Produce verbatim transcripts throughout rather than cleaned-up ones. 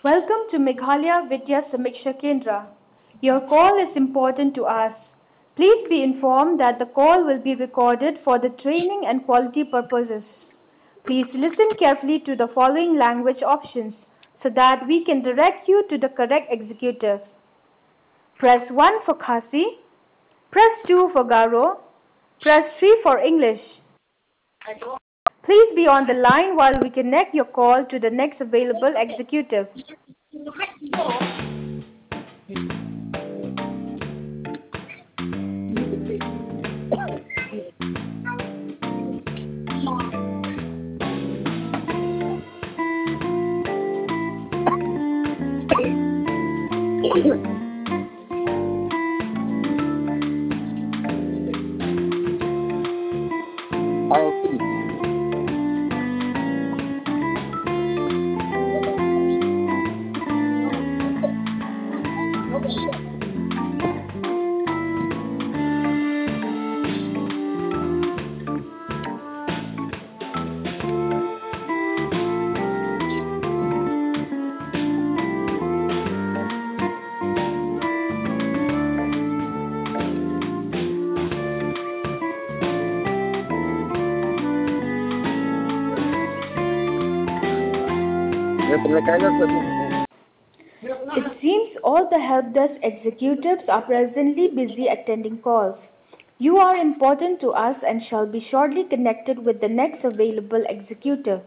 Welcome to Meghalaya Vidya Samiksha Kendra. Your call is important to us. Please be informed that the call will be recorded for the training and quality purposes. Please listen carefully to the following language options so that we can direct you to the correct executive. Press one for Khasi, press two for Garo, press three for English. Please be on the line while we connect your call to the next available executive. It seems all the help desk executives are presently busy attending calls. You are important to us and shall be shortly connected with the next available executive.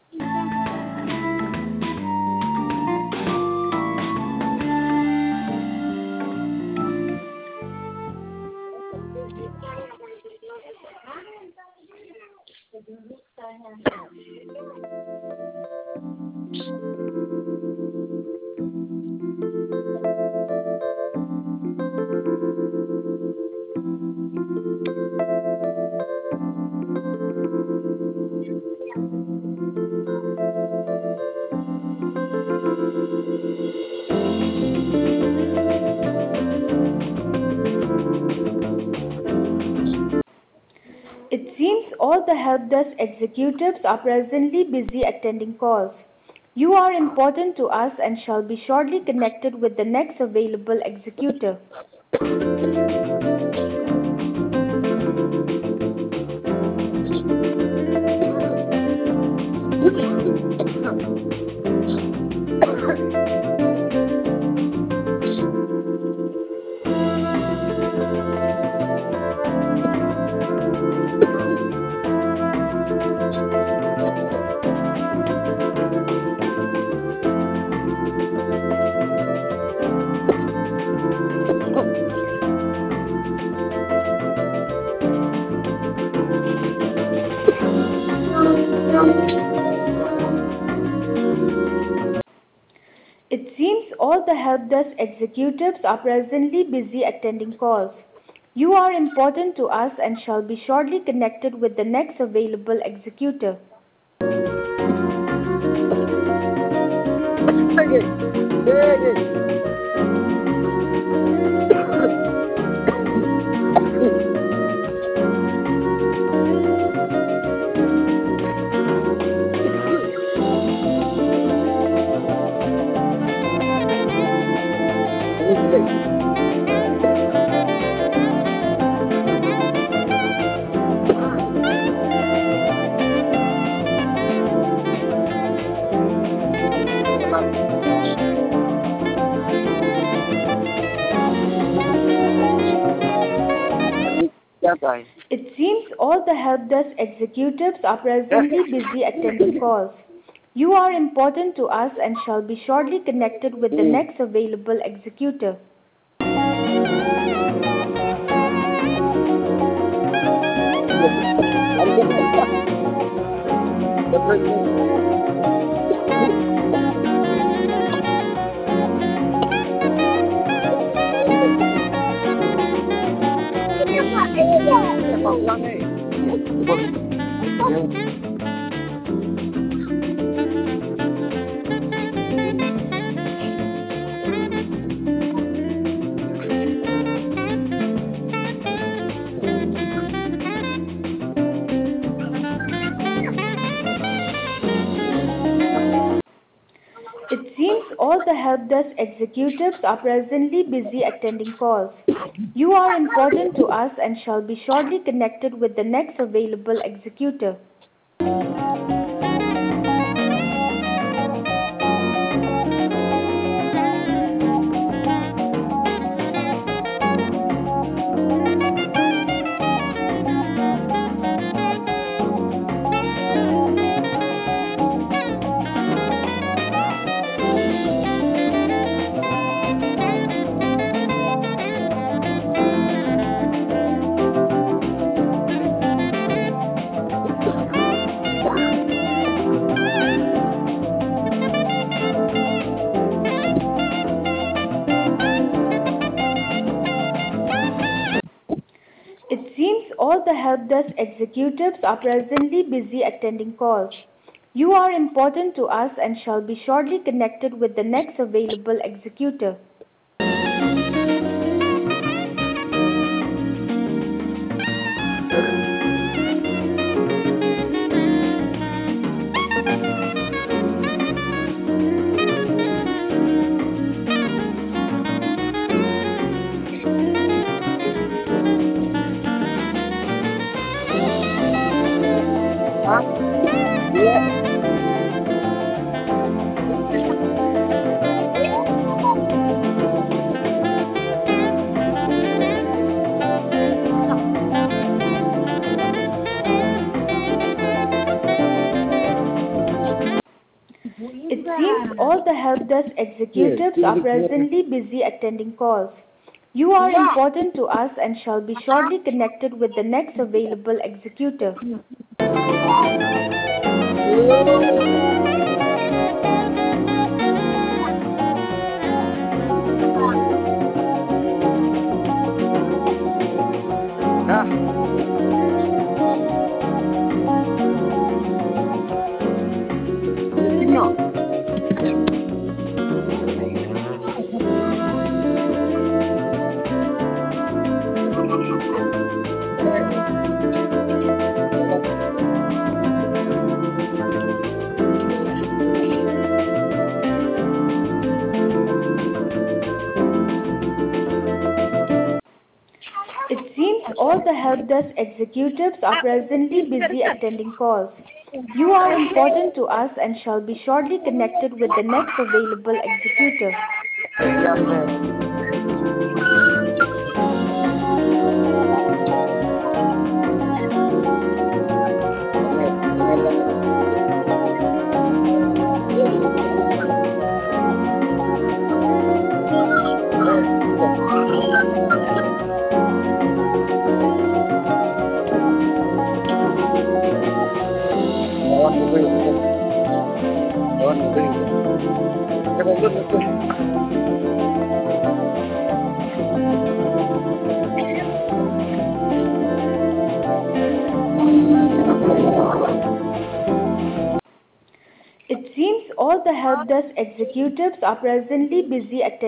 It seems all the help desk executives are presently busy attending calls. You are important to us and shall be shortly connected with the next available executive. It seems all the help desk executives are presently busy attending calls. You are important to us and shall be shortly connected with the next available executive. It seems all the help desk executives are presently busy attending calls. You are important to us and shall be shortly connected with the next available executive. It seems all the help desk executives are presently busy attending calls. You are important to us and shall be shortly connected with the next available executive. It seems all the help desk executives are presently busy attending calls. You are important to us and shall be shortly connected with the next available executive. Huh? Yeah. It seems all the help desk Yes, executives are really good. presently busy attending calls. You are important to us and shall be shortly connected with the next available executive. Ah, the signal. It seems all the help desk executives are presently busy attending calls. You are important to us and shall be shortly connected with the next available executive. Yes, sir. Lawan mobil itu. Lawan mobil itu. Ada mobil itu. It seems all the help desk executives are presently busy attending